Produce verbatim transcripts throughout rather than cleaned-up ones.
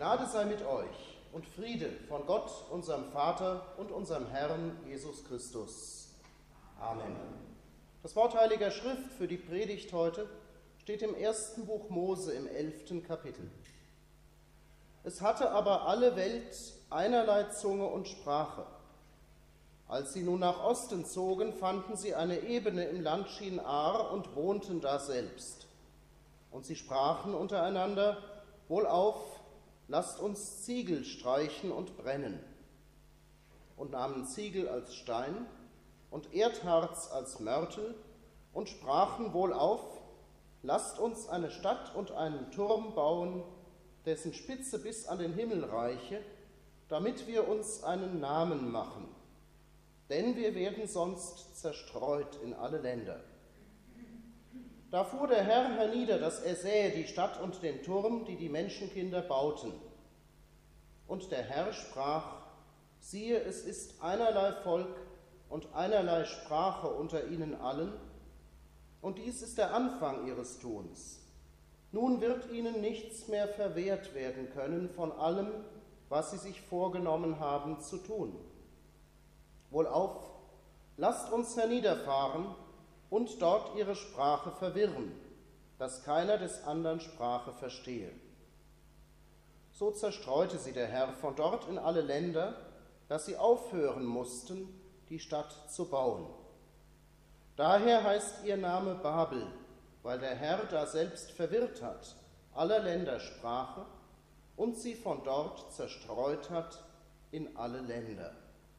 Gnade sei mit euch und Friede von Gott, unserem Vater und unserem Herrn Jesus Christus. Amen. Das Wort Heiliger Schrift für die Predigt heute steht im ersten Buch Mose im elften Kapitel. Es hatte aber alle Welt einerlei Zunge und Sprache. Als sie nun nach Osten zogen, fanden sie eine Ebene im Land Shinar und wohnten daselbst. Und sie sprachen untereinander: Wohlauf, lasst uns Ziegel streichen und brennen. Und nahmen Ziegel als Stein und Erdharz als Mörtel und sprachen: Wohlauf, lasst uns eine Stadt und einen Turm bauen, dessen Spitze bis an den Himmel reiche, damit wir uns einen Namen machen. Denn wir werden sonst zerstreut in alle Länder. Da fuhr der Herr hernieder, dass er sähe die Stadt und den Turm, die die Menschenkinder bauten. Und der Herr sprach: Siehe, es ist einerlei Volk und einerlei Sprache unter ihnen allen, und dies ist der Anfang ihres Tuns. Nun wird ihnen nichts mehr verwehrt werden können von allem, was sie sich vorgenommen haben zu tun. Wohlauf, lasst uns herniederfahren und dort ihre Sprache verwirren, dass keiner des anderen Sprache verstehe. So zerstreute sie der Herr von dort in alle Länder, dass sie aufhören mussten, die Stadt zu bauen. Daher heißt ihr Name Babel, weil der Herr da selbst verwirrt hat, aller Länder Sprache, und sie von dort zerstreut hat in alle Länder.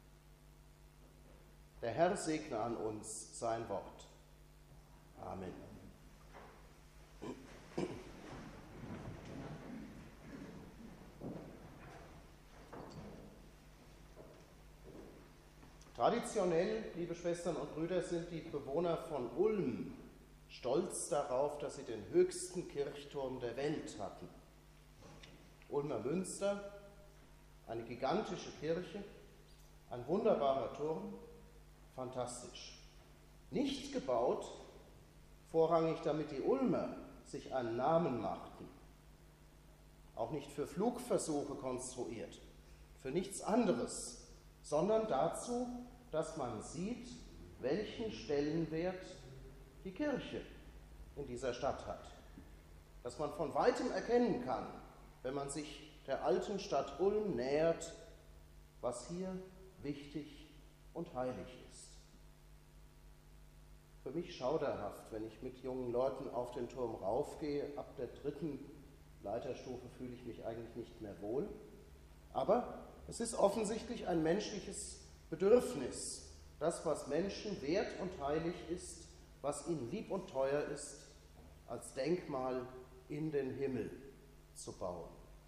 Der Herr segne an uns sein Wort. Amen. Traditionell, liebe Schwestern und Brüder, sind die Bewohner von Ulm stolz darauf, dass sie den höchsten Kirchturm der Welt hatten. Ulmer Münster, eine gigantische Kirche, ein wunderbarer Turm, fantastisch. Nicht gebaut, vorrangig damit die Ulmer sich einen Namen machten, auch nicht für Flugversuche konstruiert, für nichts anderes, sondern dazu, dass man sieht, welchen Stellenwert die Kirche in dieser Stadt hat. Dass man von weitem erkennen kann, wenn man sich der alten Stadt Ulm nähert, was hier wichtig und heilig ist. Für mich schauderhaft, wenn ich mit jungen Leuten auf den Turm raufgehe. Ab der dritten Leiterstufe fühle ich mich eigentlich nicht mehr wohl. Aber es ist offensichtlich ein menschliches Bedürfnis, das, was Menschen wert und heilig ist, was ihnen lieb und teuer ist, als Denkmal in den Himmel zu bauen.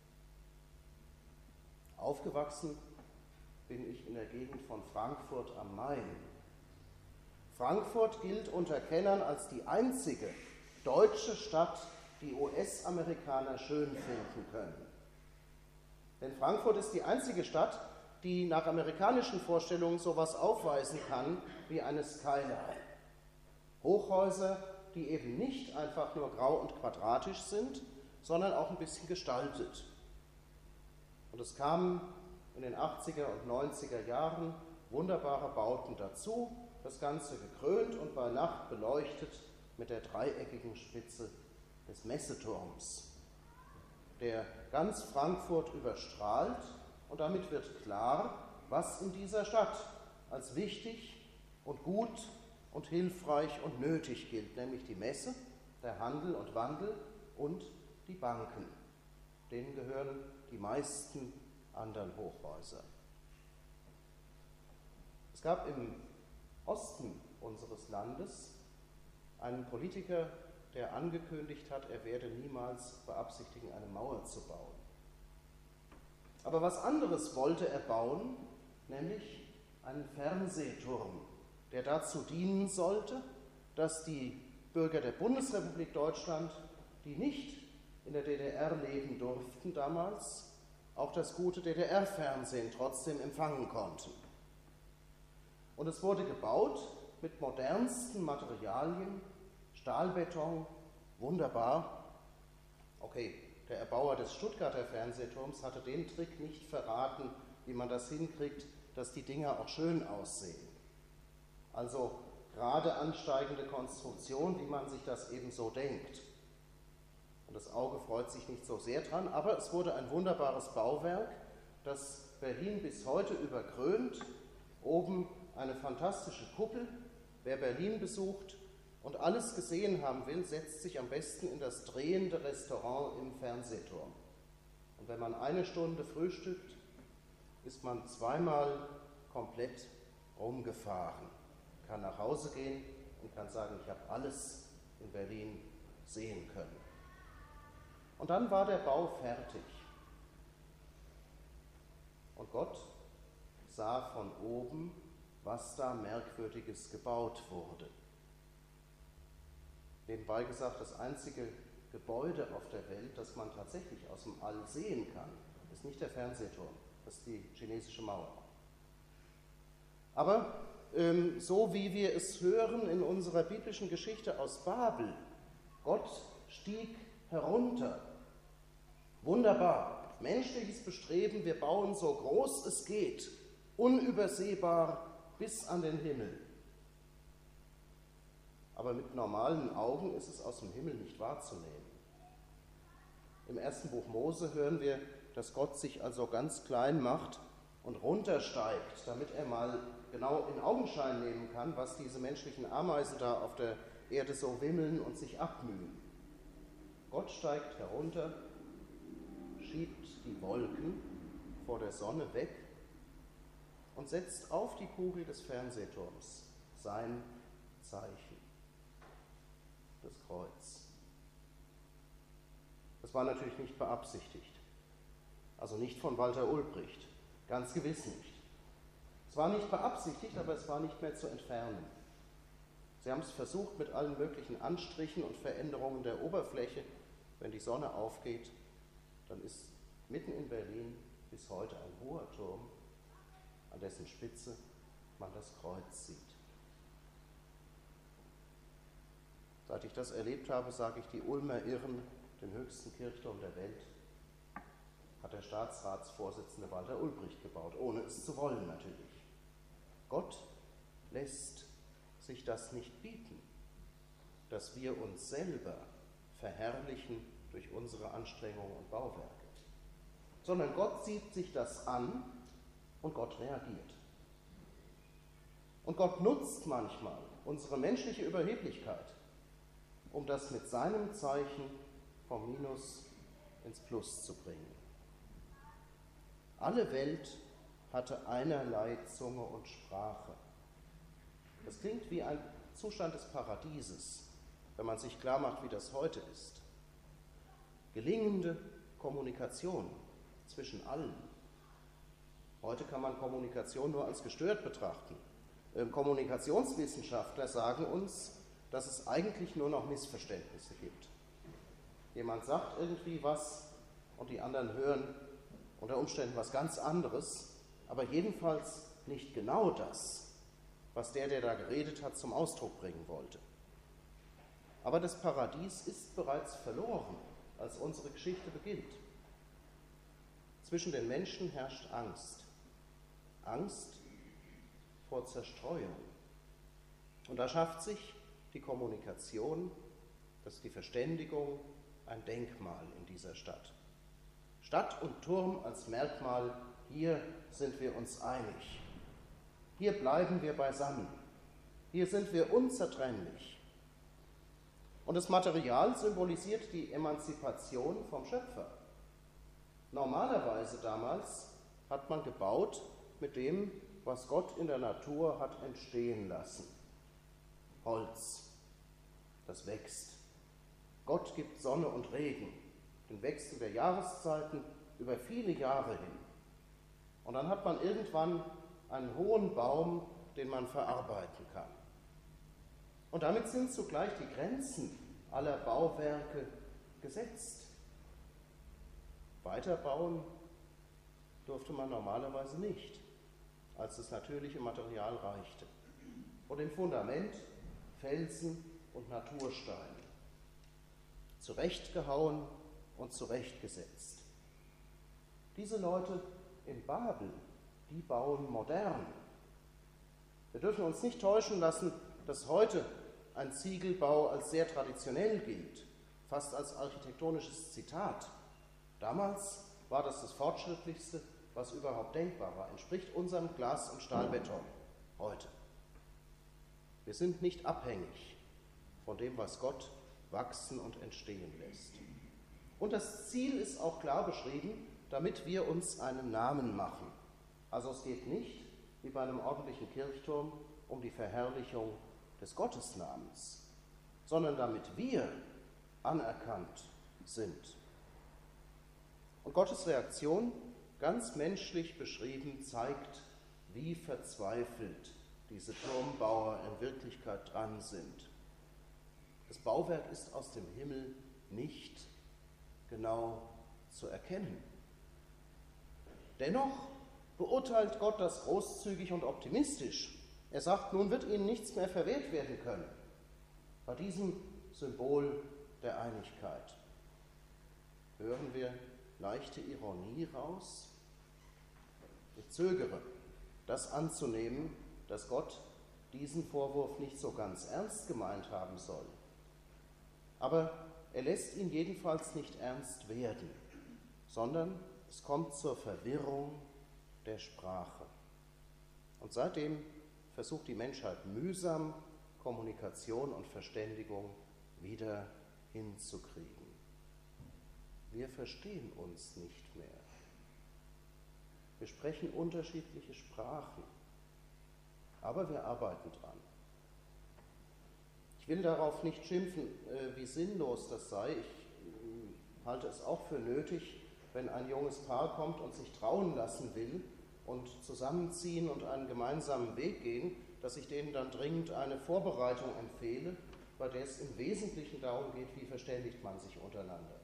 Aufgewachsen bin ich in der Gegend von Frankfurt am Main. Frankfurt gilt unter Kennern als die einzige deutsche Stadt, die U S-Amerikaner schön finden können. Denn Frankfurt ist die einzige Stadt, die nach amerikanischen Vorstellungen sowas aufweisen kann wie eine Skyline. Hochhäuser, die eben nicht einfach nur grau und quadratisch sind, sondern auch ein bisschen gestaltet. Und es kamen in den achtziger und neunziger Jahren wunderbare Bauten dazu, das Ganze gekrönt und bei Nacht beleuchtet mit der dreieckigen Spitze des Messeturms, der ganz Frankfurt überstrahlt, und damit wird klar, was in dieser Stadt als wichtig und gut und hilfreich und nötig gilt, nämlich die Messe, der Handel und Wandel und die Banken. Denen gehören die meisten anderen Hochhäuser. Es gab im Osten unseres Landes einen Politiker, der angekündigt hat, er werde niemals beabsichtigen, eine Mauer zu bauen. Aber was anderes wollte er bauen, nämlich einen Fernsehturm, der dazu dienen sollte, dass die Bürger der Bundesrepublik Deutschland, die nicht in der D D R leben durften damals, auch das gute D D R-Fernsehen trotzdem empfangen konnten. Und es wurde gebaut mit modernsten Materialien, Stahlbeton, wunderbar. Okay, der Erbauer des Stuttgarter Fernsehturms, hatte den Trick nicht verraten, wie man das hinkriegt, dass die Dinger auch schön aussehen. Also gerade ansteigende Konstruktion, wie man sich das eben so denkt. Und das Auge freut sich nicht so sehr dran, aber es wurde ein wunderbares Bauwerk, das Berlin bis heute überkrönt. Oben eine fantastische Kuppel. Wer Berlin besucht und alles gesehen haben will, setzt sich am besten in das drehende Restaurant im Fernsehturm. Und wenn man eine Stunde frühstückt, ist man zweimal komplett rumgefahren, kann nach Hause gehen und kann sagen, ich habe alles in Berlin sehen können. Und dann war der Bau fertig. Und Gott sah von oben, was da Merkwürdiges gebaut wurde. Nebenbei gesagt, das einzige Gebäude auf der Welt, das man tatsächlich aus dem All sehen kann, ist nicht der Fernsehturm, das ist die chinesische Mauer. Aber ähm, so wie wir es hören in unserer biblischen Geschichte aus Babel, Gott stieg herunter. Wunderbar, menschliches Bestreben, wir bauen so groß es geht, unübersehbar bis an den Himmel. Aber mit normalen Augen ist es aus dem Himmel nicht wahrzunehmen. Im ersten Buch Mose hören wir, dass Gott sich also ganz klein macht und runtersteigt, damit er mal genau in Augenschein nehmen kann, was diese menschlichen Ameisen da auf der Erde so wimmeln und sich abmühen. Gott steigt herunter, schiebt die Wolken vor der Sonne weg und setzt auf die Kugel des Fernsehturms sein Zeichen, das Kreuz. Das war natürlich nicht beabsichtigt, also nicht von Walter Ulbricht, ganz gewiss nicht. Es war nicht beabsichtigt, aber es war nicht mehr zu entfernen. Sie haben es versucht mit allen möglichen Anstrichen und Veränderungen der Oberfläche. Wenn die Sonne aufgeht, dann ist mitten in Berlin bis heute ein hoher Turm, an dessen Spitze man das Kreuz sieht. Seit ich das erlebt habe, sage ich, die Ulmer irren, den höchsten Kirchturm der Welt hat der Staatsratsvorsitzende Walter Ulbricht gebaut, ohne es zu wollen natürlich. Gott lässt sich das nicht bieten, dass wir uns selber verherrlichen durch unsere Anstrengungen und Bauwerke, sondern Gott sieht sich das an und Gott reagiert. Und Gott nutzt manchmal unsere menschliche Überheblichkeit, um das mit seinem Zeichen vom Minus ins Plus zu bringen. Alle Welt hatte einerlei Zunge und Sprache. Das klingt wie ein Zustand des Paradieses, wenn man sich klar macht, wie das heute ist. Gelingende Kommunikation zwischen allen. Heute kann man Kommunikation nur als gestört betrachten. Ähm, Kommunikationswissenschaftler sagen uns, dass es eigentlich nur noch Missverständnisse gibt. Jemand sagt irgendwie was und die anderen hören unter Umständen was ganz anderes, aber jedenfalls nicht genau das, was der, der da geredet hat, zum Ausdruck bringen wollte. Aber das Paradies ist bereits verloren, als unsere Geschichte beginnt. Zwischen den Menschen herrscht Angst. Angst vor Zerstreuung. Und da schafft sich die Kommunikation, das ist die Verständigung, ein Denkmal in dieser Stadt. Stadt und Turm als Merkmal, hier sind wir uns einig. Hier bleiben wir beisammen. Hier sind wir unzertrennlich. Und das Material symbolisiert die Emanzipation vom Schöpfer. Normalerweise damals hat man gebaut mit dem, was Gott in der Natur hat entstehen lassen. Holz, das wächst. Gott gibt Sonne und Regen, den Wechsel der Jahreszeiten über viele Jahre hin. Und dann hat man irgendwann einen hohen Baum, den man verarbeiten kann. Und damit sind zugleich die Grenzen aller Bauwerke gesetzt. Weiterbauen durfte man normalerweise nicht, als das natürliche Material reichte. Und im Fundament Felsen und Natursteine. Zurechtgehauen und zurechtgesetzt. Diese Leute in Babel, die bauen modern. Wir dürfen uns nicht täuschen lassen, dass heute ein Ziegelbau als sehr traditionell gilt, fast als architektonisches Zitat. Damals war das das Fortschrittlichste, was überhaupt denkbar war, entspricht unserem Glas- und Stahlbeton heute. Wir sind nicht abhängig von dem, was Gott wachsen und entstehen lässt. Und das Ziel ist auch klar beschrieben, damit wir uns einen Namen machen. Also es geht nicht, wie bei einem ordentlichen Kirchturm, um die Verherrlichung des Gottesnamens, sondern damit wir anerkannt sind. Und Gottes Reaktion, ganz menschlich beschrieben, zeigt, wie verzweifelt diese Turmbauer in Wirklichkeit dran sind. Das Bauwerk ist aus dem Himmel nicht genau zu erkennen. Dennoch beurteilt Gott das großzügig und optimistisch. Er sagt, nun wird ihnen nichts mehr verwehrt werden können. Bei diesem Symbol der Einigkeit hören wir leichte Ironie raus. Ich zögere, das anzunehmen, dass Gott diesen Vorwurf nicht so ganz ernst gemeint haben soll. Aber er lässt ihn jedenfalls nicht ernst werden, sondern es kommt zur Verwirrung der Sprache. Und seitdem versucht die Menschheit mühsam, Kommunikation und Verständigung wieder hinzukriegen. Wir verstehen uns nicht mehr. Wir sprechen unterschiedliche Sprachen, aber wir arbeiten dran. Ich will darauf nicht schimpfen, wie sinnlos das sei. Ich halte es auch für nötig, wenn ein junges Paar kommt und sich trauen lassen will und zusammenziehen und einen gemeinsamen Weg gehen, dass ich denen dann dringend eine Vorbereitung empfehle, bei der es im Wesentlichen darum geht, wie verständigt man sich untereinander.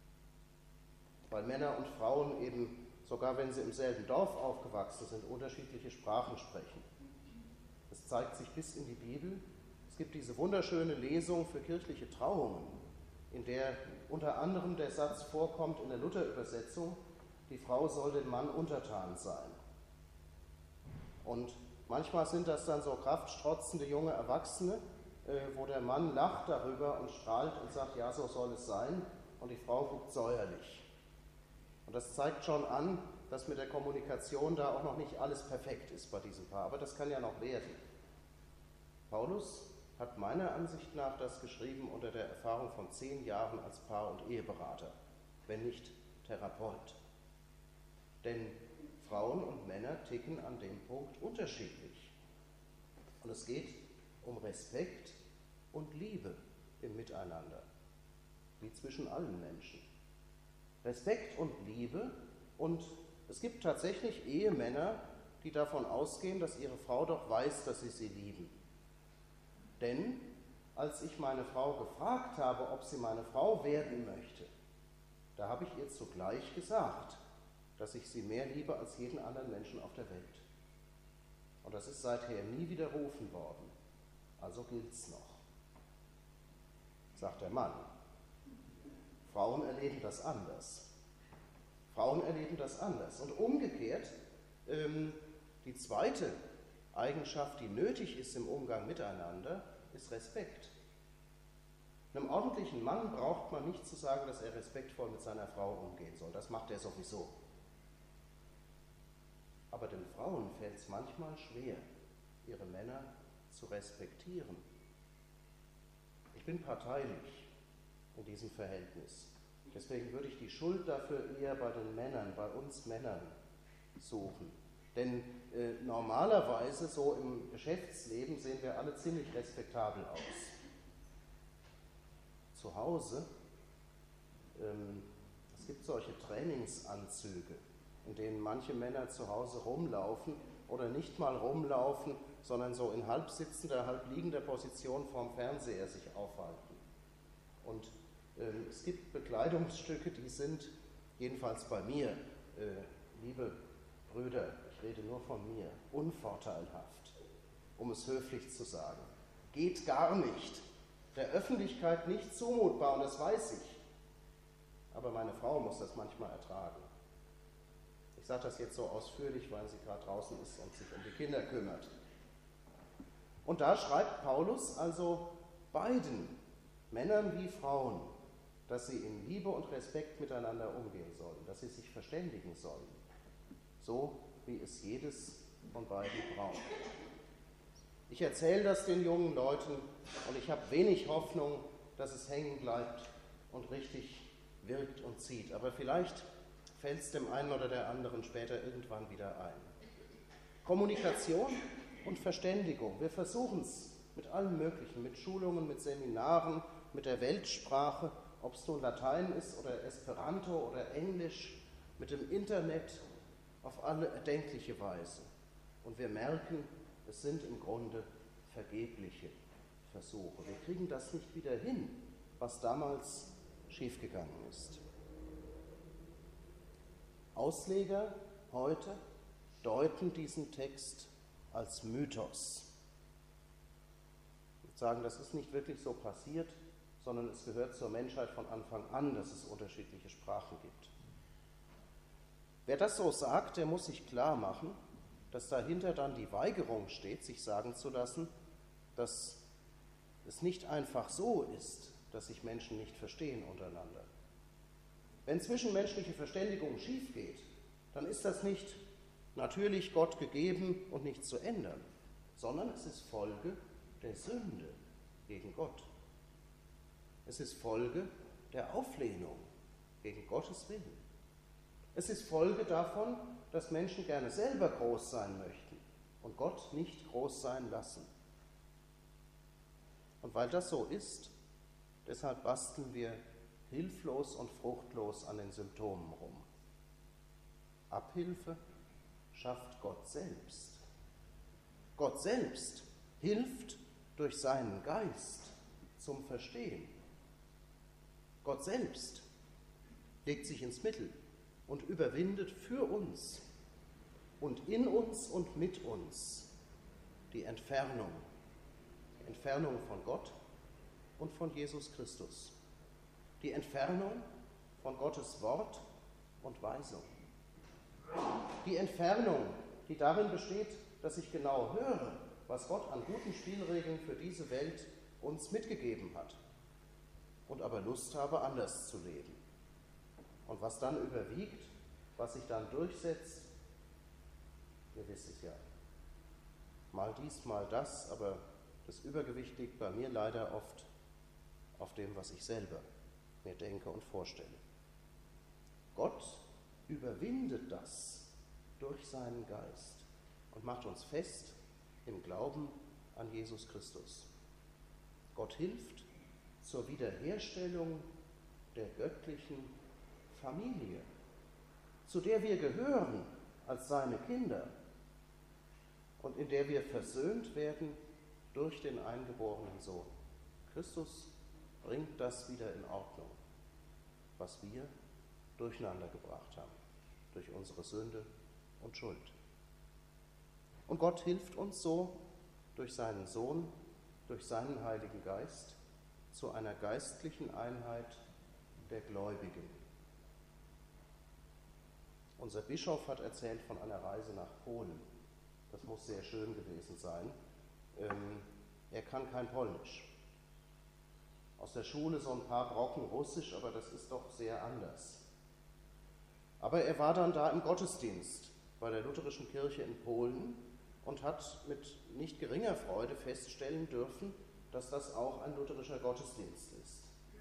Weil Männer und Frauen eben, sogar wenn sie im selben Dorf aufgewachsen sind, unterschiedliche Sprachen sprechen. Das zeigt sich bis in die Bibel. Es gibt diese wunderschöne Lesung für kirchliche Trauungen, in der unter anderem der Satz vorkommt in der Luther-Übersetzung, die Frau soll dem Mann untertan sein. Und manchmal sind das dann so kraftstrotzende junge Erwachsene, wo der Mann lacht darüber und strahlt und sagt, ja, so soll es sein, und die Frau guckt säuerlich. Und das zeigt schon an, dass mit der Kommunikation da auch noch nicht alles perfekt ist bei diesem Paar, aber das kann ja noch werden. Paulus hat meiner Ansicht nach das geschrieben unter der Erfahrung von zehn Jahren als Paar- und Eheberater, wenn nicht Therapeut. Denn Frauen und Männer ticken an dem Punkt unterschiedlich. Und es geht um Respekt und Liebe im Miteinander, wie zwischen allen Menschen. Respekt und Liebe, und es gibt tatsächlich Ehemänner, die davon ausgehen, dass ihre Frau doch weiß, dass sie sie lieben. Denn als ich meine Frau gefragt habe, ob sie meine Frau werden möchte, da habe ich ihr zugleich gesagt, dass ich sie mehr liebe als jeden anderen Menschen auf der Welt. Und das ist seither nie widerrufen worden. Also gilt's noch, sagt der Mann. Frauen erleben das anders. Frauen erleben das anders. Und umgekehrt, ähm, die zweite Eigenschaft, die nötig ist im Umgang miteinander, ist Respekt. Einem ordentlichen Mann braucht man nicht zu sagen, dass er respektvoll mit seiner Frau umgehen soll. Das macht er sowieso. Aber den Frauen fällt es manchmal schwer, ihre Männer zu respektieren. Ich bin parteilich in diesem Verhältnis. Deswegen würde ich die Schuld dafür eher bei den Männern, bei uns Männern suchen. Denn äh, normalerweise, so im Geschäftsleben, sehen wir alle ziemlich respektabel aus. Zu Hause, ähm, es gibt solche Trainingsanzüge, in denen manche Männer zu Hause rumlaufen oder nicht mal rumlaufen, sondern so in halb sitzender, halb liegender Position vorm Fernseher sich aufhalten. Und ähm, es gibt Bekleidungsstücke, die sind, jedenfalls bei mir, äh, liebe Brüder, ich rede nur von mir, unvorteilhaft, um es höflich zu sagen. Geht gar nicht. Der Öffentlichkeit nicht zumutbar, und das weiß ich. aber meine Frau muss das manchmal ertragen. Ich sage das jetzt so ausführlich, weil sie gerade draußen ist und sich um die Kinder kümmert. Und da schreibt Paulus also beiden, Männern wie Frauen, dass sie in Liebe und Respekt miteinander umgehen sollen, dass sie sich verständigen sollen, so wie es jedes von beiden braucht. Ich erzähle das den jungen Leuten und ich habe wenig Hoffnung, dass es hängen bleibt und richtig wirkt und zieht. Aber vielleicht fällt es dem einen oder der anderen später irgendwann wieder ein. Kommunikation und Verständigung. Wir versuchen es mit allem Möglichen, mit Schulungen, mit Seminaren, mit der Weltsprache, ob es nun Latein ist oder Esperanto oder Englisch, mit dem Internet, auf alle erdenkliche Weise. Und wir merken, es sind im Grunde vergebliche Versuche. Wir kriegen das nicht wieder hin, was damals schiefgegangen ist. Ausleger heute deuten diesen Text als Mythos. Und sagen, das ist nicht wirklich so passiert, sondern es gehört zur Menschheit von Anfang an, dass es unterschiedliche Sprachen gibt. Wer das so sagt, der muss sich klar machen, dass dahinter dann die Weigerung steht, sich sagen zu lassen, dass es nicht einfach so ist, dass sich Menschen nicht verstehen untereinander. Wenn zwischenmenschliche Verständigung schief geht, dann ist das nicht natürlich Gott gegeben und nicht zu ändern, sondern es ist Folge der Sünde gegen Gott. Es ist Folge der Auflehnung gegen Gottes Willen. Es ist Folge davon, dass Menschen gerne selber groß sein möchten und Gott nicht groß sein lassen. Und weil das so ist, deshalb basteln wir hilflos und fruchtlos an den Symptomen rum. Abhilfe schafft Gott selbst. Gott selbst hilft durch seinen Geist zum Verstehen. Gott selbst legt sich ins Mittel und überwindet für uns und in uns und mit uns die Entfernung, die Entfernung von Gott und von Jesus Christus, die Entfernung von Gottes Wort und Weisung, die Entfernung, die darin besteht, dass ich genau höre, was Gott an guten Spielregeln für diese Welt uns mitgegeben hat und aber Lust habe, anders zu leben. Und was dann überwiegt, was sich dann durchsetzt, ihr wisst es ja. Mal dies, mal das, aber das Übergewicht liegt bei mir leider oft auf dem, was ich selber mir denke und vorstelle. Gott überwindet das durch seinen Geist und macht uns fest im Glauben an Jesus Christus. Gott hilft zur Wiederherstellung der göttlichen Familie, zu der wir gehören als seine Kinder und in der wir versöhnt werden durch den eingeborenen Sohn. Christus bringt das wieder in Ordnung, was wir durcheinander gebracht haben, durch unsere Sünde und Schuld. Und Gott hilft uns so durch seinen Sohn, durch seinen Heiligen Geist zu einer geistlichen Einheit der Gläubigen. Unser Bischof hat erzählt von einer Reise nach Polen. Das muss sehr schön gewesen sein. Ähm, er kann kein Polnisch. Aus der Schule so ein paar Brocken Russisch, aber das ist doch sehr anders. Aber er war dann da im Gottesdienst bei der lutherischen Kirche in Polen und hat mit nicht geringer Freude feststellen dürfen, dass das auch ein lutherischer Gottesdienst ist.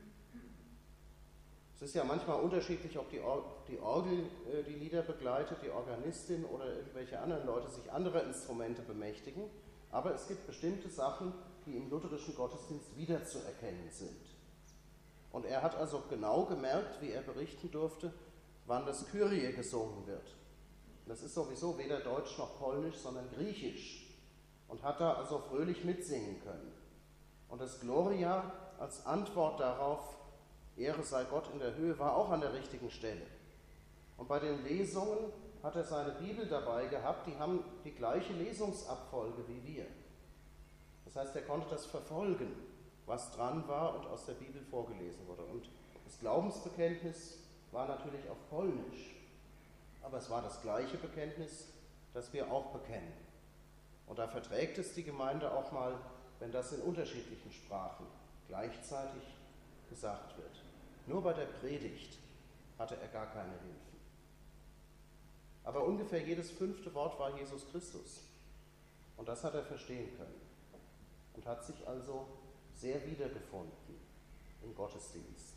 Es ist ja manchmal unterschiedlich, ob die, Or- die Orgel äh, die Lieder begleitet, die Organistin oder irgendwelche anderen Leute sich anderer Instrumente bemächtigen, aber es gibt bestimmte Sachen, die im lutherischen Gottesdienst wiederzuerkennen sind. Und er hat also genau gemerkt, wie er berichten durfte, wann das Kyrie gesungen wird. Das ist sowieso weder Deutsch noch Polnisch, sondern Griechisch und hat da also fröhlich mitsingen können. Und das Gloria als Antwort darauf, Ehre sei Gott in der Höhe, war auch an der richtigen Stelle. Und bei den Lesungen hat er seine Bibel dabei gehabt, die haben die gleiche Lesungsabfolge wie wir. Das heißt, er konnte das verfolgen, was dran war und aus der Bibel vorgelesen wurde. Und das Glaubensbekenntnis war natürlich auf Polnisch, aber es war das gleiche Bekenntnis, das wir auch bekennen. Und da verträgt es die Gemeinde auch mal, wenn das in unterschiedlichen Sprachen gleichzeitig gesagt wird. Nur bei der Predigt hatte er gar keine Hilfen. Aber ungefähr jedes fünfte Wort war Jesus Christus. Und das hat er verstehen können und hat sich also sehr wiedergefunden im Gottesdienst.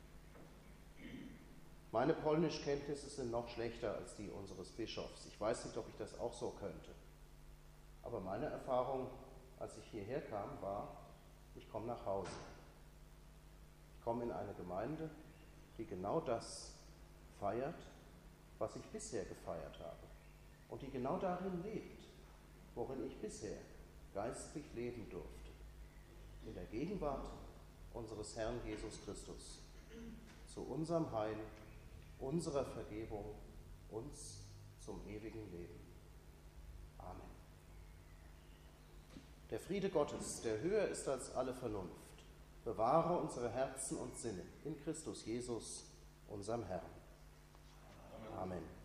Meine Polnischkenntnisse sind noch schlechter als die unseres Bischofs. Ich weiß nicht, ob ich das auch so könnte. Aber meine Erfahrung, als ich hierher kam, war, ich komme nach Hause. Ich komme in eine Gemeinde, die genau das feiert, was ich bisher gefeiert habe. Und die genau darin lebt, worin ich bisher geistlich leben durfte. In der Gegenwart unseres Herrn Jesus Christus. Zu unserem Heil, unserer Vergebung, uns zum ewigen Leben. Amen. Der Friede Gottes, der höher ist als alle Vernunft, bewahre unsere Herzen und Sinne in Christus Jesus, unserem Herrn. Amen.